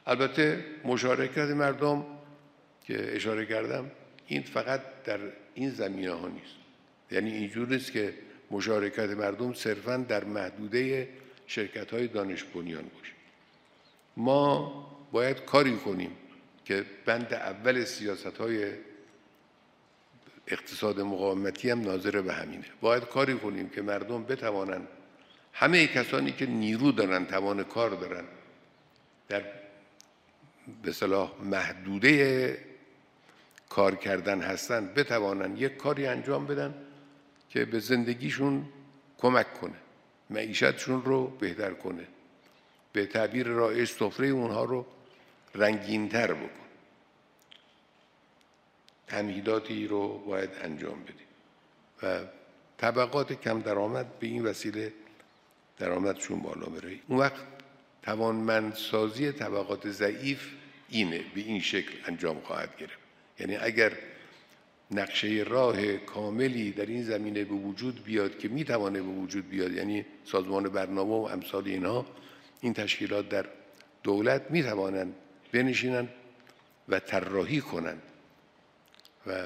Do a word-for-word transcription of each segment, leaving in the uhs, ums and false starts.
البته مشارکت مردم که اشاره کردم این فقط در این زمینه ها نیست، یعنی اینجور نیست که مشارکت مردم صرفاً در محدوده شرکت های دانش بنیان باشه. ما باید کاری کنیم که بند اول سیاست های اقتصاد مقاومتی هم ناظر به همینه. باید کاری کنیم که مردم بتوانند، همه کسانی که نیرو دارن، توان کار دارن، در به اصطلاح محدوده کار کردن هستن، بتوانند یک کاری انجام بدن که به زندگیشون کمک کنه، معیشتشون رو بهتر کنه، به تعبیر رایج سفره اونها رو رنگین‌تر بکن. تمهیداتی رو باید انجام بدیم و طبقات کم درآمد به این وسیله درآمدشون بالا بره. اون وقت توانمندسازی طبقات ضعیف اینه، به این شکل انجام خواهد گرفت. یعنی اگر نقشه راه کاملی در این زمینه به وجود بیاد که میتوانه به وجود بیاد، یعنی سازمان برنامه و امثال اینها، این تشکیلات در دولت میتوانند بنشینند و طراحی کنند و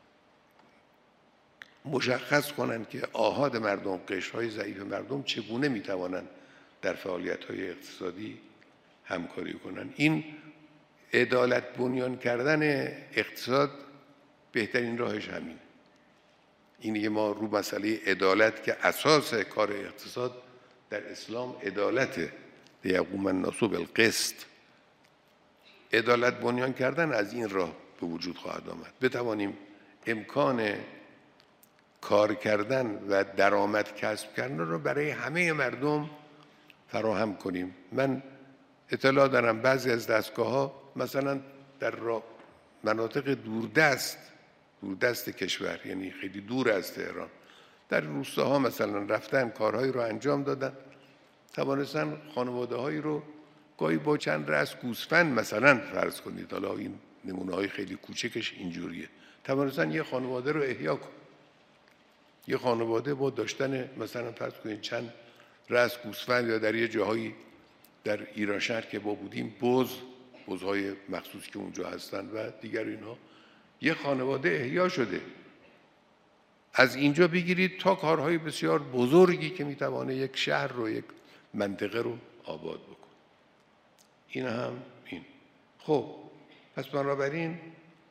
مشخص کنند که آحاد مردم، قشرهای ضعیف مردم چگونه میتوانند در فعالیت‌های اقتصادی همکاری کنند. این عدالت بنیان کردن اقتصاد بهترین راهش همین. اینه که ما رو مسئله عدالت که اساس کار اقتصاد در اسلام عدالت، لیقوم الناس بالقسط، عدالت بنیان کردن از این راه به وجود خواهد آمد. بتوانیم امکان کار کردن و درآمد کسب کردن رو برای همه مردم فراهم کنیم. من اطلاع دارم بعضی از دستگاه‌ها مثلا در مناطق دوردست دوردست کشور، یعنی خیلی دور از تهران، در روستاها مثلا رفتن کارهایی رو انجام دادن، توانستن خانواده‌هایی رو گاهی با چند رأس گوسفند مثلا فرض کنید، حالا این نمونه‌های خیلی کوچکش اینجوریه، توانستن یه خانواده رو احیا کن. یه خانواده با داشتن مثلا فرض کنید چند رأس گوسفند، یا در یه جاهایی در ایران شهر که با بودیم بز، بزهای مخصوص که اونجا هستن و دیگر اینها، یه خانواده احیا شده. از اینجا بگیرید تا کارهای بسیار بزرگی که میتوانه یک شهر رو، یک منطقه رو آباد بکن. این هم این. خب پس بنابراین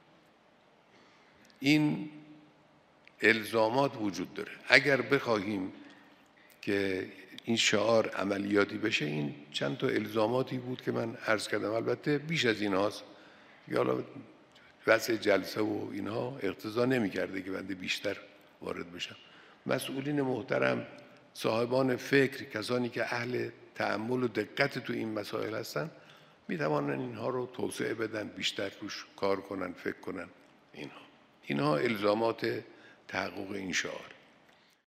این الزامات وجود داره. اگر بخواهیم که این شعار عملیاتی بشه، این چند تا الزاماتی بود که من عرض کردم. البته بیش از این هاست، حالا وضع جلسه و اینها اقتضا نمی کرده که بنده بیشتر وارد بشم. مسئولین محترم، صاحبان فکر، کسانی که اهل تأمل و دقت تو این مسائل هستن، می توانن اینها رو توسعه بدن، بیشتر روش کار کنن، فکر کنن. اینها اینها الزامات تحقق این شعار.